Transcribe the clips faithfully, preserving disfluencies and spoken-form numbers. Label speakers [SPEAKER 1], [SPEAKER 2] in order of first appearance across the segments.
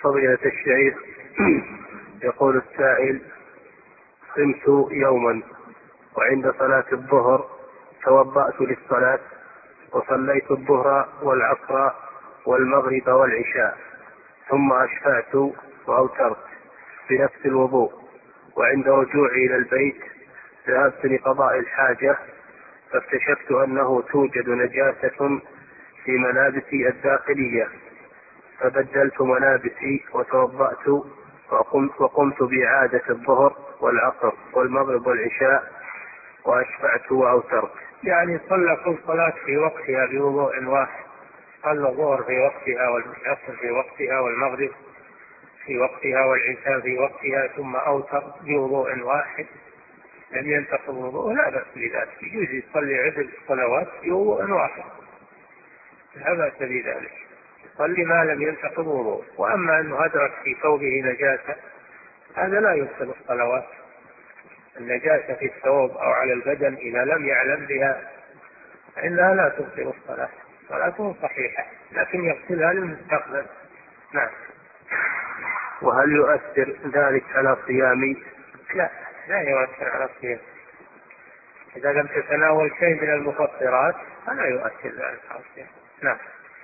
[SPEAKER 1] فضيلة الشيخ، يقول السائل: صمت يوما وعند صلاة الظهر توضأت للصلاة وصليت الظهر والعصر والمغرب والعشاء، ثم أشفعت وأوترت بنفس الوضوء، وعند رجوعي إلى البيت ذهبت لقضاء الحاجة فاكتشفت أنه توجد نجاسة في ملابسي الداخلية، فبدلت ملابسي وتوضأت وقمت, وقمت بإعادة الظهر والعصر والمغرب والعشاء وأشفعت وأوترت.
[SPEAKER 2] يعني صلى كل صلاة في وقتها بوضوء واحد، صلى الظهر في وقتها والعصر في وقتها والمغرب في وقتها والعشاء في وقتها، ثم أوتر بوضوء واحد لم ينتقض وضوءه، لا بأس بذلك، يجوز يصلي عدد الصلوات بوضوء واحد، لا بأس بذلك، يصلي ما لم ينتقض وضوءه. وأما أنه أدرك في ثوبه نجاسة هذا لا يبطل الصلوات، النجاسة في الثوب أو على البدن إذا لم يعلم بها فإنها لا تبطل الصلاة، صلاته صحيحة، لكن يغسلها للمستقبل. نعم.
[SPEAKER 1] وهل يؤثر ذلك على صيامي؟
[SPEAKER 2] لا، لا يؤثر على الصيام، إذا لم تتناول شيء من المفطرات فلا يؤثر ذلك على الصيام. نعم.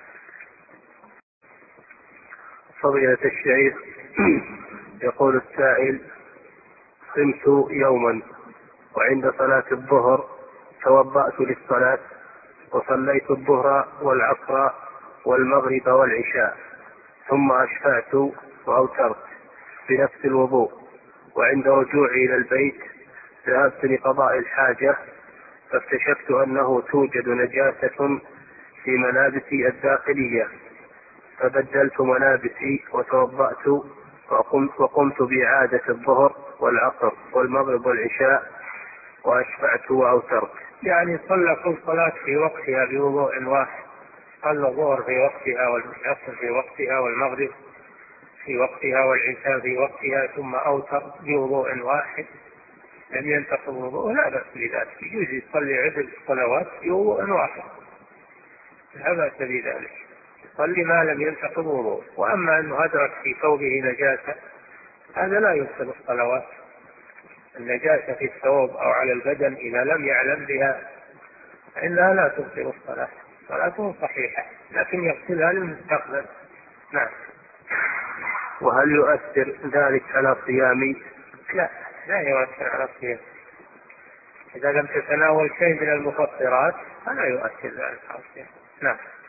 [SPEAKER 1] فضيلة الشيخ، يقول السائل: صمت يوما وعند صلاة الظهر توضأت للصلاة وصليت الظهر والعصر والمغرب والعشاء، ثم أشفعت وأوترت بنفس الوضوء، وعند رجوعي إلى البيت ذهبت لقضاء الحاجة فاكتشفت أنه توجد نجاسة في ملابسي الداخلية، فبدلت ملابسي وتوضأت وقمت, وقمت بإعادة الظهر والعصر والمغرب والعشاء وأشفعت وأوترت.
[SPEAKER 2] يعني صلى كل صلاة في وقتها بوضوء واحد، صلى الظهر في وقتها والعصر في وقتها والمغرب في وقتها والعشاء في وقتها، ثم أوتر بوضوء واحد لم ينتقض وضوءه، لا بأس بذلك، يجوز يصلي عدد الصلوات بوضوء واحد، لا بأس بذلك، يصلي ما لم ينتقض وضوءه. وأما أنه أدرك في ثوبه نجاسة هذا لا يبطل الصلوات، النجاسة في الثوب أو على البدن إذا لم يعلم بها فإنها لا تبطل الصلاة، صلاته صحيحة، لكن يغسلها للمستقبل. نعم.
[SPEAKER 1] وهل يؤثر ذلك على صيامي؟
[SPEAKER 2] لا، لا يؤثر على الصيام، إذا لم تتناول شيء من المفطرات فلا يؤثر ذلك على الصيام. نعم.